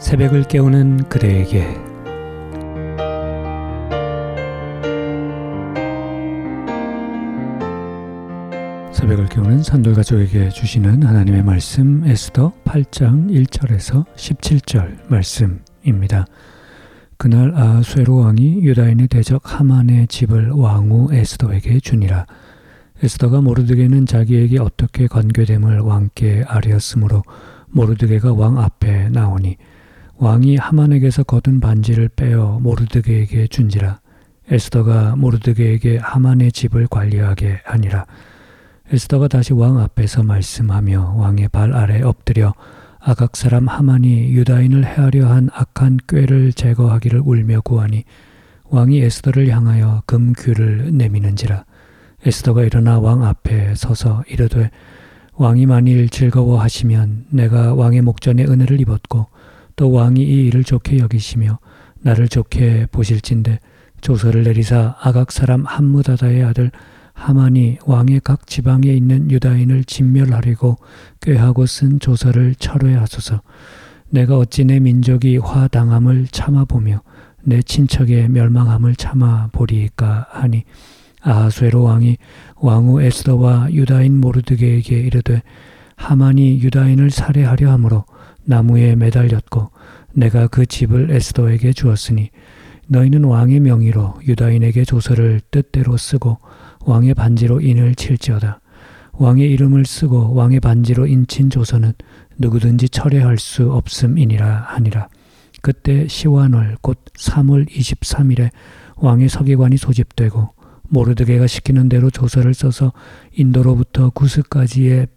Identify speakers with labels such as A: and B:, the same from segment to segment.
A: 새벽을 깨우는 그대에게 새벽을 깨우는 산돌가족에게 주시는 하나님의 말씀 에스더 8장 1절에서 17절 말씀입니다. 그날 아하수에로 왕이 유다인의 대적 하만의 집을 왕후 에스더에게 주니라. 에스더가 모르드게는 자기에게 어떻게 관계됨을 왕께 아뢰었으므로 모르드게가 왕 앞에 나오니 왕이 하만에게서 거둔 반지를 빼어 모르드게에게 준지라. 에스더가 모르드게에게 하만의 집을 관리하게 하니라. 에스더가 다시 왕 앞에서 말씀하며 왕의 발 아래 엎드려 아각 사람 하만이 유다인을 해하려 한 악한 꾀를 제거하기를 울며 구하니 왕이 에스더를 향하여 금귀를 내미는지라. 에스더가 일어나 왕 앞에 서서 이르되 왕이 만일 즐거워하시면 내가 왕의 목전에 은혜를 입었고 또 왕이 이 일을 좋게 여기시며 나를 좋게 보실진대 조서를 내리사 아각 사람 함므다다의 아들 하만이 왕의 각 지방에 있는 유다인을 진멸하려고 꾀하고 쓴 조서를 철회하소서. 내가 어찌 내 민족이 화당함을 참아보며 내 친척의 멸망함을 참아보리이까 하니 아하수에로 왕이 왕후 에스더와 유다인 모르드게에게 이르되 하만이 유다인을 살해하려 함으로 나무에 매달렸고 내가 그 집을 에스더에게 주었으니 너희는 왕의 명의로 유다인에게 조서를 뜻대로 쓰고 왕의 반지로 인을 칠지어다. 왕의 이름을 쓰고 왕의 반지로 인친 조서는 누구든지 철회할 수 없음이니라 하니라. 그때 시완월 곧 3월 23일에 왕의 서기관이 소집되고 모르드게가 시키는 대로 조서를 써서 인도로부터 구스까지의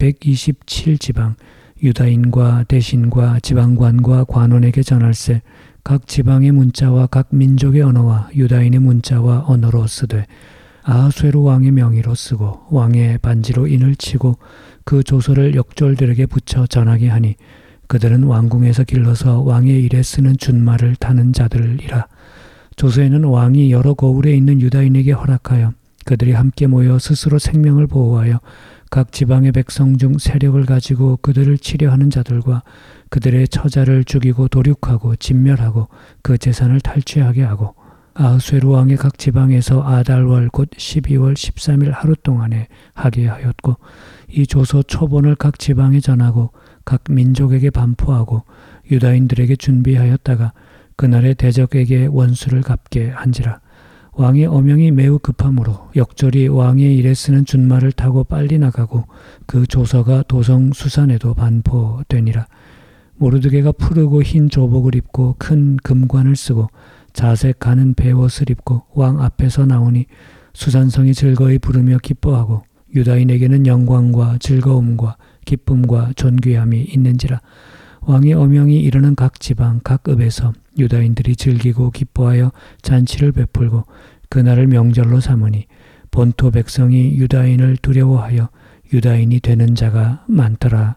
A: 127지방 유다인과 대신과 지방관과 관원에게 전할세. 각 지방의 문자와 각 민족의 언어와 유다인의 문자와 언어로 쓰되 아하수에로 왕의 명의로 쓰고 왕의 반지로 인을 치고 그 조서를 역졸들에게 붙여 전하게 하니 그들은 왕궁에서 길러서 왕의 일에 쓰는 준말을 타는 자들이라. 조서에는 왕이 여러 거울에 있는 유다인에게 허락하여 그들이 함께 모여 스스로 생명을 보호하여 각 지방의 백성 중 세력을 가지고 그들을 치려하는 자들과 그들의 처자를 죽이고 도륙하고 진멸하고 그 재산을 탈취하게 하고 아하수에로 왕의 각 지방에서 아달월 곧 12월 13일 하루 동안에 하게 하였고 이 조서 초본을 각 지방에 전하고 각 민족에게 반포하고 유다인들에게 준비하였다가 그날의 대적에게 원수를 갚게 한지라. 왕의 어명이 매우 급함으로 역졸이 왕의 일에 쓰는 준말을 타고 빨리 나가고 그 조서가 도성 수산에도 반포되니라. 모르드게가 푸르고 흰 조복을 입고 큰 금관을 쓰고 자색 가는 베옷을 입고 왕 앞에서 나오니 수산성이 즐거이 부르며 기뻐하고 유다인에게는 영광과 즐거움과 기쁨과 존귀함이 있는지라. 왕의 어명이 이르는 각 지방 각 읍에서 유다인들이 즐기고 기뻐하여 잔치를 베풀고 그날을 명절로 삼으니 본토 백성이 유다인을 두려워하여 유다인이 되는 자가 많더라.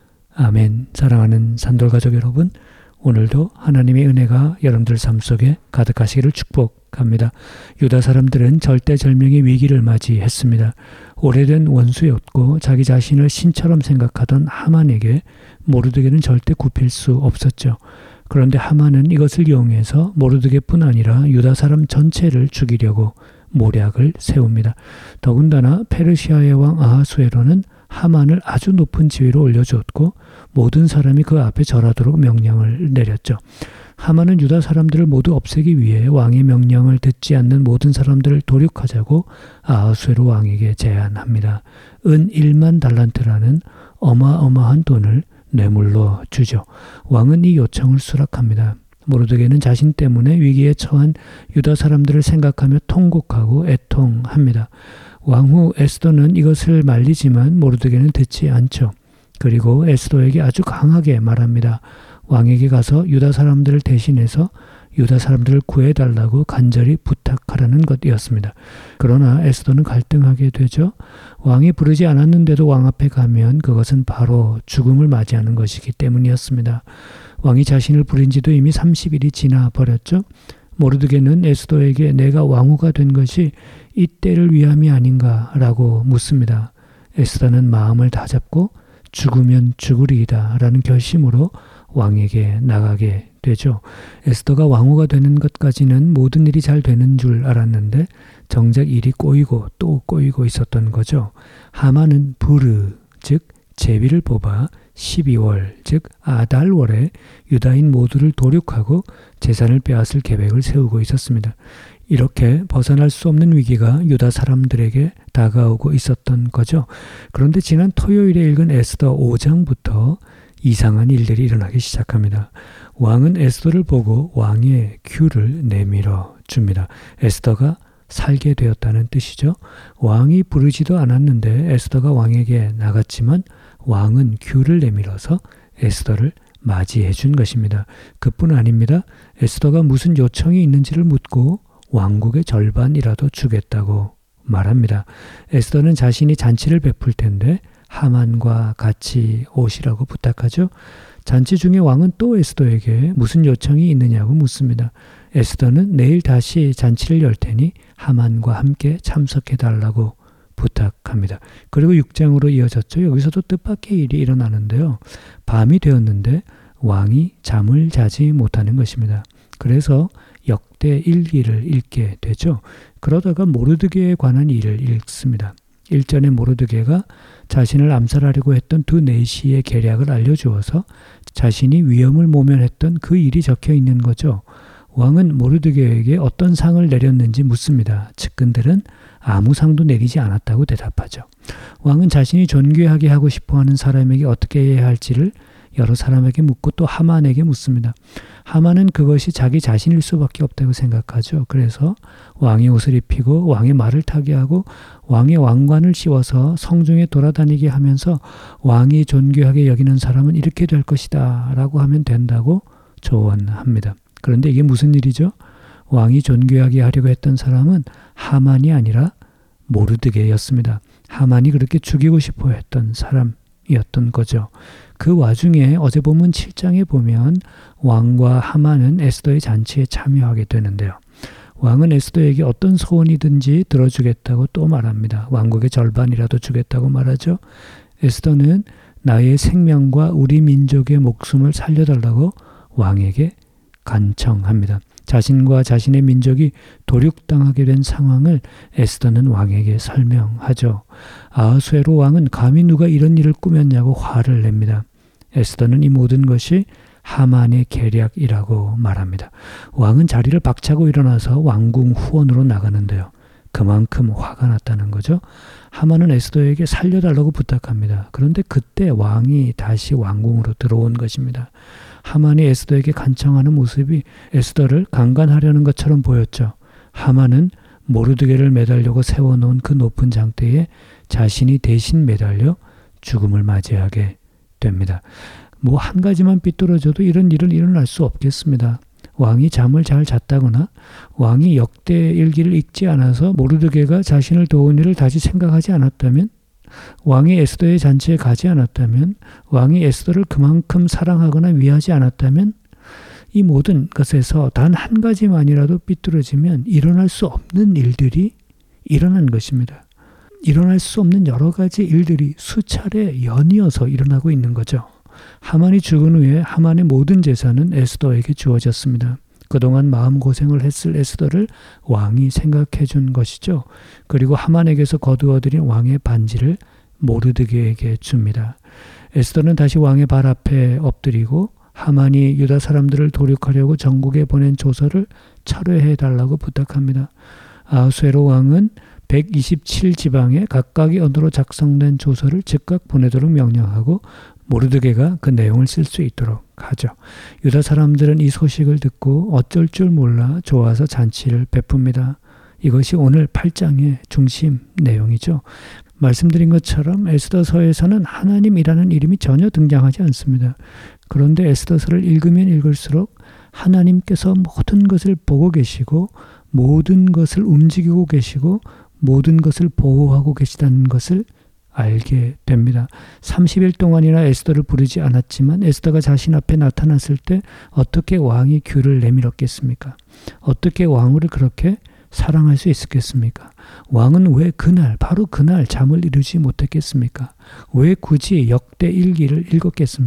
A: 아멘. 사랑하는 산돌가족 여러분, 오늘도 하나님의 은혜가 여러분들 삶 속에 가득하시기를 축복합니다. 유다 사람들은 절대절명의 위기를 맞이했습니다. 오래된 원수였고 자기 자신을 신처럼 생각하던 하만에게 모르드게는 절대 굽힐 수 없었죠. 그런데 하만은 이것을 이용해서 모르드게뿐 아니라 유다 사람 전체를 죽이려고 모략을 세웁니다. 더군다나 페르시아의 왕 아하수에로는 하만을 아주 높은 지위로 올려주었고 모든 사람이 그 앞에 절하도록 명령을 내렸죠. 하만은 유다 사람들을 모두 없애기 위해 왕의 명령을 듣지 않는 모든 사람들을 도륙하자고 아하수에로 왕에게 제안합니다. 은 1만 달란트라는 어마어마한 돈을 뇌물로 주죠. 왕은 이 요청을 수락합니다. 모르드게는 자신 때문에 위기에 처한 유다 사람들을 생각하며 통곡하고 애통합니다. 왕후 에스더는 이것을 말리지만 모르드게는 듣지 않죠. 그리고 에스더에게 아주 강하게 말합니다. 왕에게 가서 유다 사람들을 대신해서 유다 사람들을 구해달라고 간절히 부탁하라는 것이었습니다. 그러나 에스더는 갈등하게 되죠. 왕이 부르지 않았는데도 왕 앞에 가면 그것은 바로 죽음을 맞이하는 것이기 때문이었습니다. 왕이 자신을 부린 지도 이미 30일이 지나 버렸죠. 모르드게는 에스더에게 내가 왕후가 된 것이 이 때를 위함이 아닌가라고 묻습니다. 에스더는 마음을 다잡고 죽으면 죽으리이다 라는 결심으로 왕에게 나가게 되죠. 에스더가 왕후가 되는 것까지는 모든 일이 잘 되는 줄 알았는데 정작 일이 꼬이고 또 꼬이고 있었던 거죠. 하만은 부르, 즉 제비를 뽑아 12월, 즉 아달월에 유다인 모두를 도륙하고 재산을 빼앗을 계획을 세우고 있었습니다. 이렇게 벗어날 수 없는 위기가 유다 사람들에게 다가오고 있었던 거죠. 그런데 지난 토요일에 읽은 에스더 5장부터 이상한 일들이 일어나기 시작합니다. 왕은 에스더를 보고 왕의 큐를 내밀어 줍니다. 에스더가 살게 되었다는 뜻이죠. 왕이 부르지도 않았는데 에스더가 왕에게 나갔지만 왕은 큐를 내밀어서 에스더를 맞이해 준 것입니다. 그뿐 아닙니다. 에스더가 무슨 요청이 있는지를 묻고 왕국의 절반이라도 주겠다고 말합니다. 에스더는 자신이 잔치를 베풀 텐데 하만과 같이 오시라고 부탁하죠. 잔치 중에 왕은 또 에스더에게 무슨 요청이 있느냐고 묻습니다. 에스더는 내일 다시 잔치를 열 테니 하만과 함께 참석해달라고 부탁합니다. 그리고 6장으로 이어졌죠. 여기서도 뜻밖의 일이 일어나는데요. 밤이 되었는데 왕이 잠을 자지 못하는 것입니다. 그래서 역대 일기를 읽게 되죠. 그러다가 모르드게에 관한 일을 읽습니다. 일전에 모르드게가 자신을 암살하려고 했던 두 내시의 계략을 알려주어서 자신이 위험을 모면했던 그 일이 적혀 있는 거죠. 왕은 모르드게에게 어떤 상을 내렸는지 묻습니다. 측근들은 아무 상도 내리지 않았다고 대답하죠. 왕은 자신이 존귀하게 하고 싶어하는 사람에게 어떻게 해야 할지를 여러 사람에게 묻고 또 하만에게 묻습니다. 하만은 그것이 자기 자신일 수밖에 없다고 생각하죠. 그래서 왕의 옷을 입히고 왕의 말을 타게 하고 왕의 왕관을 씌워서 성중에 돌아다니게 하면서 왕이 존귀하게 여기는 사람은 이렇게 될 것이다 라고 하면 된다고 조언합니다. 그런데 이게 무슨 일이죠? 왕이 존귀하게 하려고 했던 사람은 하만이 아니라 모르드게였습니다. 하만이 그렇게 죽이고 싶어 했던 사람이었던 거죠. 그 와중에 어제 본문 7장에 보면 왕과 하만은 에스더의 잔치에 참여하게 되는데요. 왕은 에스더에게 어떤 소원이든지 들어주겠다고 또 말합니다. 왕국의 절반이라도 주겠다고 말하죠. 에스더는 나의 생명과 우리 민족의 목숨을 살려달라고 왕에게 간청합니다. 자신과 자신의 민족이 도륙당하게 된 상황을 에스더는 왕에게 설명하죠. 아하수에로 왕은 감히 누가 이런 일을 꾸몄냐고 화를 냅니다. 에스더는 이 모든 것이 하만의 계략이라고 말합니다. 왕은 자리를 박차고 일어나서 왕궁 후원으로 나가는데요. 그만큼 화가 났다는 거죠. 하만은 에스더에게 살려달라고 부탁합니다. 그런데 그때 왕이 다시 왕궁으로 들어온 것입니다. 하만이 에스더에게 간청하는 모습이 에스더를 강간하려는 것처럼 보였죠. 하만은 모르드게를 매달려고 세워놓은 그 높은 장대에 자신이 대신 매달려 죽음을 맞이하게 됩니다. 뭐 한 가지만 삐뚤어져도 이런 일은 일어날 수 없겠습니다. 왕이 잠을 잘 잤다거나 왕이 역대 일기를 읽지 않아서 모르드게가 자신을 도운 일을 다시 생각하지 않았다면, 왕이 에스더의 잔치에 가지 않았다면, 왕이 에스더를 그만큼 사랑하거나 위하지 않았다면 이 모든 것에서 단 한 가지만이라도 삐뚤어지면 일어날 수 없는 일들이 일어난 것입니다. 일어날 수 없는 여러 가지 일들이 수차례 연이어서 일어나고 있는 거죠. 하만이 죽은 후에 하만의 모든 재산은 에스더에게 주어졌습니다. 그동안 마음고생을 했을 에스더를 왕이 생각해 준 것이죠. 그리고 하만에게서 거두어들인 왕의 반지를 모르드게에게 줍니다. 에스더는 다시 왕의 발 앞에 엎드리고 하만이 유다 사람들을 도륙하려고 전국에 보낸 조서를 철회해 달라고 부탁합니다. 아하수에로 왕은 127지방에 각각의 언어로 작성된 조서를 즉각 보내도록 명령하고 모르드게가 그 내용을 쓸 수 있도록 하죠. 유다 사람들은 이 소식을 듣고 어쩔 줄 몰라 좋아서 잔치를 베풉니다. 이것이 오늘 8장의 중심 내용이죠. 말씀드린 것처럼 에스더서에서는 하나님이라는 이름이 전혀 등장하지 않습니다. 그런데 에스더서를 읽으면 읽을수록 하나님께서 모든 것을 보고 계시고 모든 것을 움직이고 계시고 모든 것을 보호하고 계시다는 것을 알게 됩니다. 30일 동안이나 에스더를 부르지 않았지만 에스더가 자신 앞에 나타났을 때 어떻게 왕이 귀를 내밀었겠습니까? 어떻게 왕후를 그렇게 사랑할 수 있었겠습니까? 왕은 왜 그날, 바로 그날 잠을 이루지 못했겠습니까? 왜 굳이 역대 일기를 읽었겠습니까?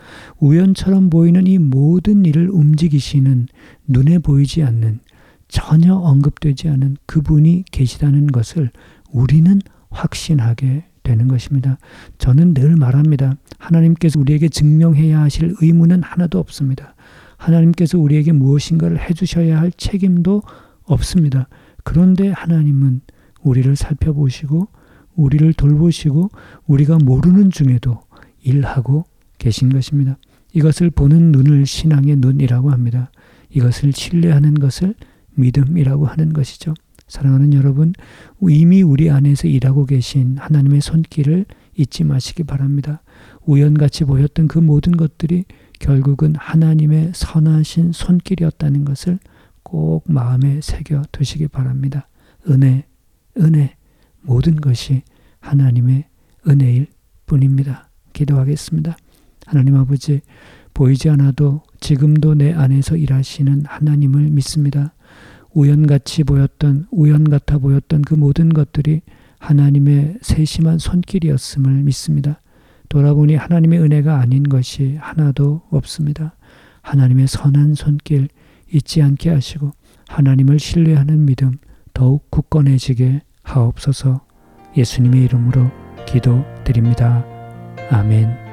A: 우연처럼 보이는 이 모든 일을 움직이시는 눈에 보이지 않는 전혀 언급되지 않은 그분이 계시다는 것을 우리는 확신하게 되는 것입니다. 저는 늘 말합니다. 하나님께서 우리에게 증명해야 하실 의무는 하나도 없습니다. 하나님께서 우리에게 무엇인가를 해주셔야 할 책임도 없습니다. 그런데 하나님은 우리를 살펴보시고 우리를 돌보시고 우리가 모르는 중에도 일하고 계신 것입니다. 이것을 보는 눈을 신앙의 눈이라고 합니다. 이것을 신뢰하는 것을 믿음이라고 하는 것이죠. 사랑하는 여러분, 이미 우리 안에서 일하고 계신 하나님의 손길을 잊지 마시기 바랍니다. 우연같이 보였던 그 모든 것들이 결국은 하나님의 선하신 손길이었다는 것을 꼭 마음에 새겨 두시기 바랍니다. 은혜, 모든 것이 하나님의 은혜일 뿐입니다. 기도하겠습니다. 하나님 아버지, 보이지 않아도 지금도 내 안에서 일하시는 하나님을 믿습니다. 우연 같아 보였던 그 모든 것들이 하나님의 세심한 손길이었음을 믿습니다. 돌아보니 하나님의 은혜가 아닌 것이 하나도 없습니다. 하나님의 선한 손길 잊지 않게 하시고 하나님을 신뢰하는 믿음 더욱 굳건해지게 하옵소서. 예수님의 이름으로 기도드립니다. 아멘.